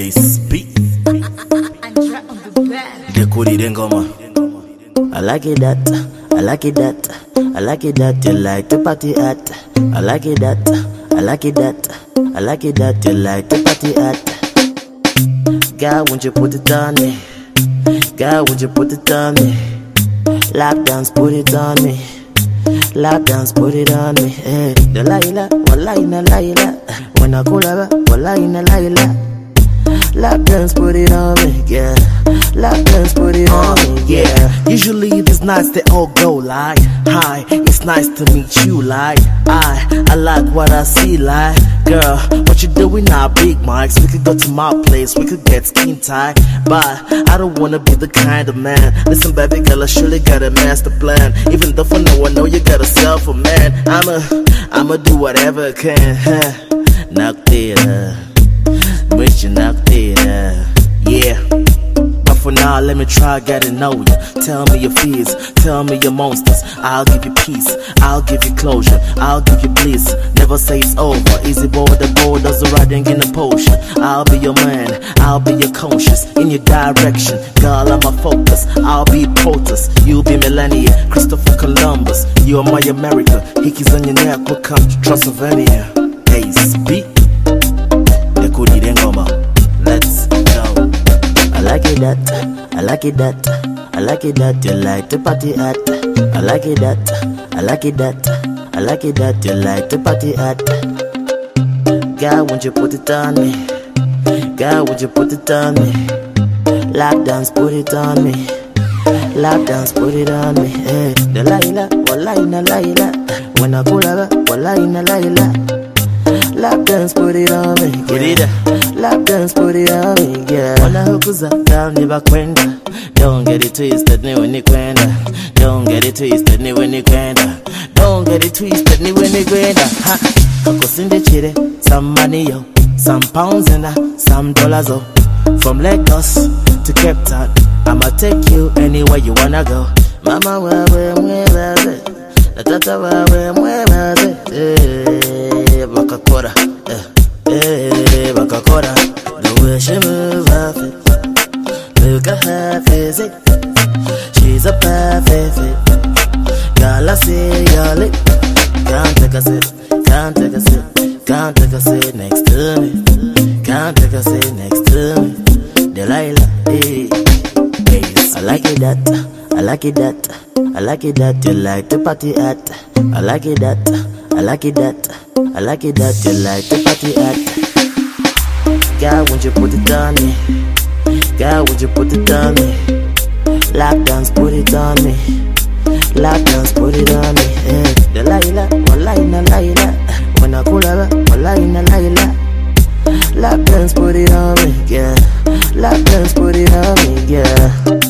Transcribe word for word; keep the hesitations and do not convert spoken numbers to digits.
Ace B. Dekodide ngoma. I like it that, I like it that, I like it that you like to party at. I like it that, I like it that, I like it that you like to party at. Girl, won't you put it on me? Girl, won't you put it on me? Lap dance, put it on me. Lap dance, put it on me. Hey, the Laila, wallahi na Laila. When I call her, wallahi na Laila. Lap dance, put it on me, yeah. Lap dance, put it on me, yeah. Usually these nights they all go like, hi, it's nice to meet you like, I, I like what I see like, girl, what you doing now, big mics? We could go to my place, we could get skin tight, but I don't wanna be the kind of man. Listen baby girl, I surely got a master plan. Even though for now I know you got a self a man. I'ma, I'ma do whatever I can, huh? Knock it up. But you knocked it out, yeah. But for now, let me try get to know you. Tell me your fears, tell me your monsters. I'll give you peace, I'll give you closure, I'll give you bliss. Never say it's over. Easy boy, the boy does the riding in a potion. I'll be your man, I'll be your conscious in your direction. Girl, I'm a focus. I'll be Protus, you'll be Melania, Christopher Columbus. You are my America. Hickeys on your neck will come to Transylvania. Ace B. Let's go. I like it that, I like it that, I like it that you like to party at. I like it that, I like it that, I like it that you like to party at. Girl, won't you put it on me? Girl, won't you put it on me? Lap dance, put it on me. Lap dance, put it on me. Hey, the Laila, wallahi na Laila. When I call her, wallahi na Laila. Lap dance, put it on me, yeah. Lap dance, put it on me, yeah. Wanna hukuza down never kwenda. Don't get it twisted ni when you kwenda. Don't get it twisted ni when you kwenda. Don't get it twisted ni when you kwenda. Ha, kakosinde chire, some money yo, some pounds and uh, some dollars oh. From Lagos to Cape Town, I'ma take you anywhere you wanna go. Mama wewe mwebaze, na tata wewe mwebaze, eh, bakakora, eh, eh, bakakora. The way she move her feet, look at her face, she's a perfect fit. Girl, I see your lip, can't take a sip, can't take a sip, can't take a sit next to me, can't take a sit next to me. Delilah, eh, eh. I like it that, I like it that, I like it that you like to party at. I like it that, I like it that, I like it that you like to party at. Girl, won't you put it on me? Girl, won't you put it on me? Lap dance, put it on me. Lap dance, put it on me. Hey, the Laila, wallahi na Laila. When I call her, wallahi na Laila. Lap dance, put it on me, yeah. Lap dance, put it on me, yeah.